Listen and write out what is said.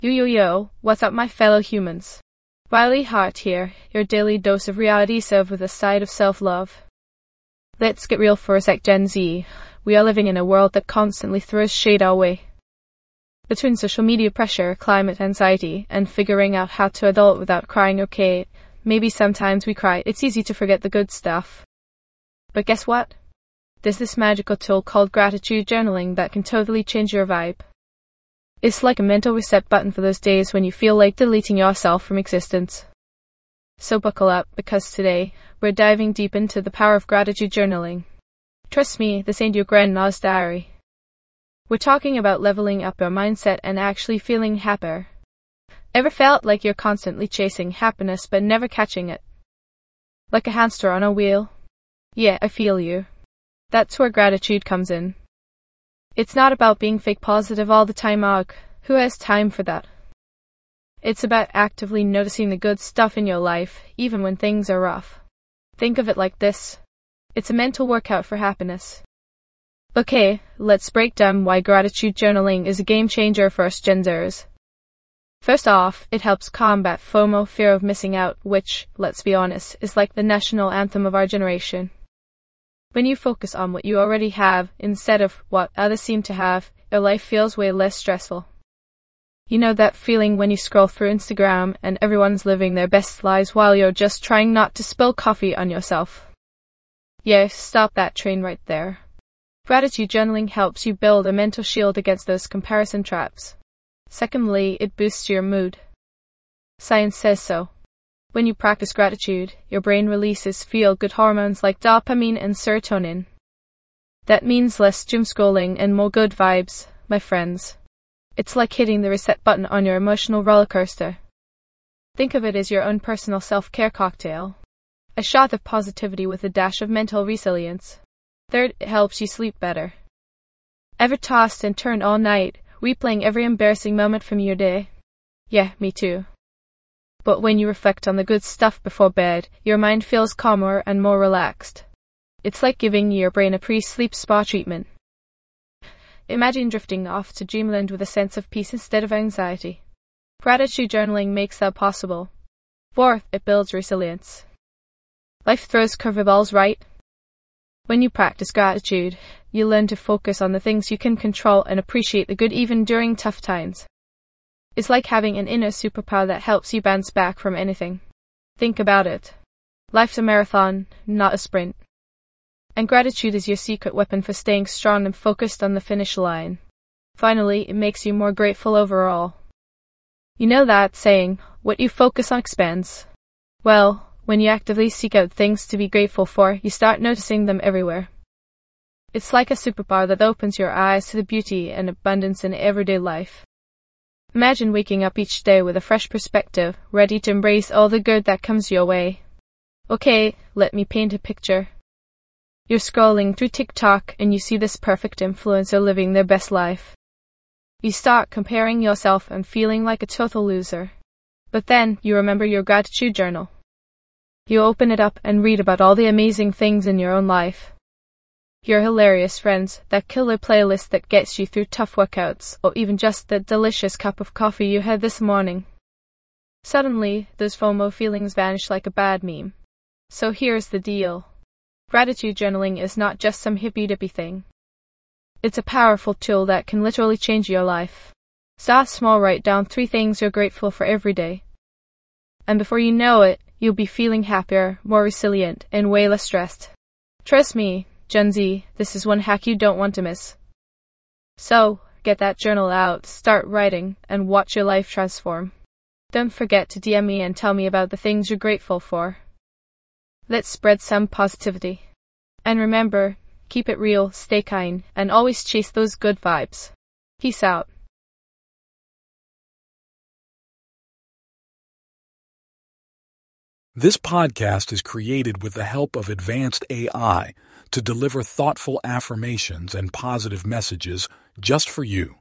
Yo, what's up my fellow humans? Riley Hart here, your daily dose of reality served with a side of self-love. Let's get real for a sec, Gen Z. We are living in a world that constantly throws shade our way. Between social media pressure, climate anxiety, and figuring out how to adult without crying, okay, maybe sometimes we cry, it's easy to forget the good stuff. But guess what? There's this magical tool called gratitude journaling that can totally change your vibe. It's like a mental reset button for those days when you feel like deleting yourself from existence. So buckle up, because today, we're diving deep into the power of gratitude journaling. Trust me, this ain't your grandma's diary. We're talking about leveling up your mindset and actually feeling happier. Ever felt like you're constantly chasing happiness but never catching it? Like a hamster on a wheel? Yeah, I feel you. That's where gratitude comes in. It's not about being fake positive all the time, who has time for that? It's about actively noticing the good stuff in your life, even when things are rough. Think of it like this. It's a mental workout for happiness. Okay, let's break down why gratitude journaling is a game changer for us Gen Zers. First off, it helps combat FOMO, fear of missing out, which, let's be honest, is like the national anthem of our generation. When you focus on what you already have instead of what others seem to have, your life feels way less stressful. You know that feeling when you scroll through Instagram and everyone's living their best lives while you're just trying not to spill coffee on yourself? Yeah, stop that train right there. Gratitude journaling helps you build a mental shield against those comparison traps. Secondly, it boosts your mood. Science says so. When you practice gratitude, your brain releases feel-good hormones like dopamine and serotonin. That means less doom scrolling and more good vibes, my friends. It's like hitting the reset button on your emotional roller coaster. Think of it as your own personal self-care cocktail. A shot of positivity with a dash of mental resilience. Third, it helps you sleep better. Ever tossed and turned all night, replaying every embarrassing moment from your day? Yeah, me too. But when you reflect on the good stuff before bed, your mind feels calmer and more relaxed. It's like giving your brain a pre-sleep spa treatment. Imagine drifting off to dreamland with a sense of peace instead of anxiety. Gratitude journaling makes that possible. Fourth, it builds resilience. Life throws curveballs, right? When you practice gratitude, you learn to focus on the things you can control and appreciate the good even during tough times. It's like having an inner superpower that helps you bounce back from anything. Think about it. Life's a marathon, not a sprint. And gratitude is your secret weapon for staying strong and focused on the finish line. Finally, it makes you more grateful overall. You know that saying, what you focus on expands. Well, when you actively seek out things to be grateful for, you start noticing them everywhere. It's like a superpower that opens your eyes to the beauty and abundance in everyday life. Imagine waking up each day with a fresh perspective, ready to embrace all the good that comes your way. Okay, let me paint a picture. You're scrolling through TikTok and you see this perfect influencer living their best life. You start comparing yourself and feeling like a total loser. But then, you remember your gratitude journal. You open it up and read about all the amazing things in your own life. Your hilarious friends, that killer playlist that gets you through tough workouts, or even just that delicious cup of coffee you had this morning. Suddenly, those FOMO feelings vanish like a bad meme. So here's the deal. Gratitude journaling is not just some hippy-dippy thing. It's a powerful tool that can literally change your life. Start small, write down 3 things you're grateful for every day. And before you know it, you'll be feeling happier, more resilient, and way less stressed. Trust me, Gen Z, this is one hack you don't want to miss. So, get that journal out, start writing, and watch your life transform. Don't forget to DM me and tell me about the things you're grateful for. Let's spread some positivity. And remember, keep it real, stay kind, and always chase those good vibes. Peace out. This podcast is created with the help of advanced AI to deliver thoughtful affirmations and positive messages just for you.